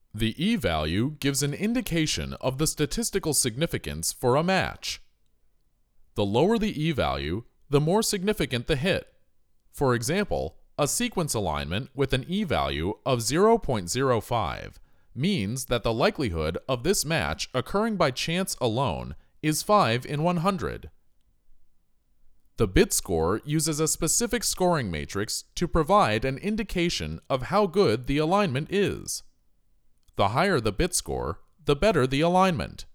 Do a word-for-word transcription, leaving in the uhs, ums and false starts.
The e-value gives an indication of the statistical significance for a match. The lower the e-value, the more significant the hit. For example, a sequence alignment with an e-value of zero point zero five means that the likelihood of this match occurring by chance alone is five in one hundred. The bit score uses a specific scoring matrix to provide an indication of how good the alignment is. The higher the bit score, the better the alignment.